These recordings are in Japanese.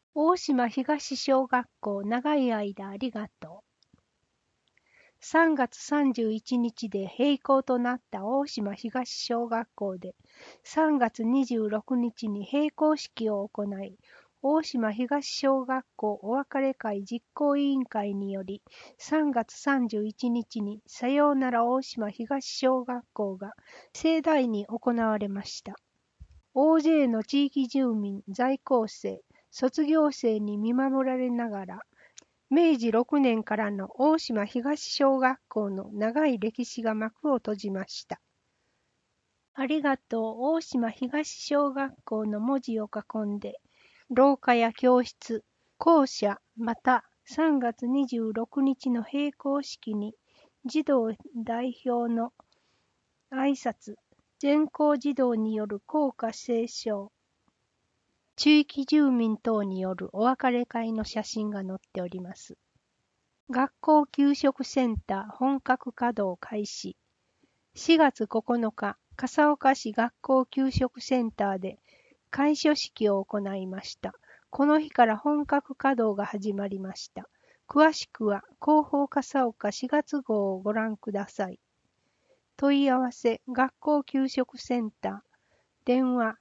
大島東小学校長い間ありがとう。3月31日で閉校となった大島東小学校で3月26日に閉校式を行い、大島東小学校お別れ会実行委員会により3月31日にさようなら大島東小学校が盛大に行われました。大勢の地域住民、在校生、卒業生に見守られながら、明治6年からの大島東小学校の長い歴史が幕を閉じました。ありがとう大島東小学校の文字を囲んで、廊下や教室、校舎、また3月26日の閉校式に児童代表の挨拶、全校児童による校歌斉唱、地域住民等によるお別れ会の写真が載っております。学校給食センター本格稼働開始。4月9日、笠岡市学校給食センターで開所式を行いました。この日から本格稼働が始まりました。詳しくは広報笠岡4月号をご覧ください。問い合わせ学校給食センター電話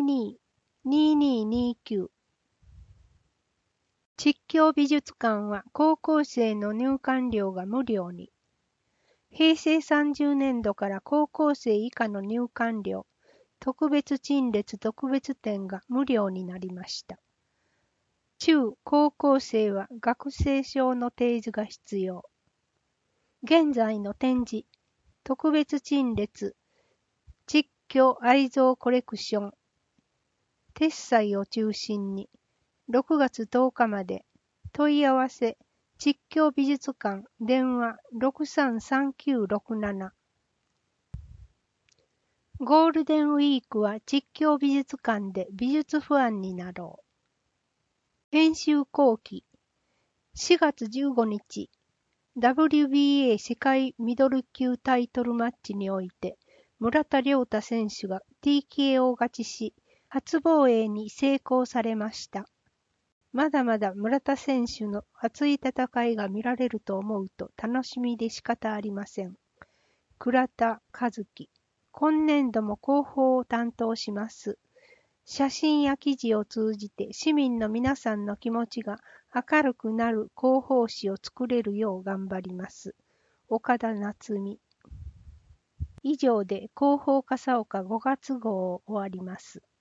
62-2229。実況美術館は高校生の入館料が無料に。平成30年度から高校生以下の入館料、特別陳列特別展が無料になりました。中高校生は学生証の提示が必要。現在の展示、特別陳列、実況愛蔵コレクション、鉄斎を中心に、6月10日まで、問い合わせ、実況美術館、電話633967。ゴールデンウィークは実況美術館で美術ファンになろう。編集後期、4月15日、WBA 世界ミドル級タイトルマッチにおいて、村田諒太選手が TKO 勝ちし、初防衛に成功されました。まだまだ村田選手の熱い戦いが見られると思うと楽しみで仕方ありません。倉田和樹、今年度も広報を担当します。写真や記事を通じて市民の皆さんの気持ちが明るくなる広報誌を作れるよう頑張ります。岡田夏美。以上で広報笠岡5月号を終わります。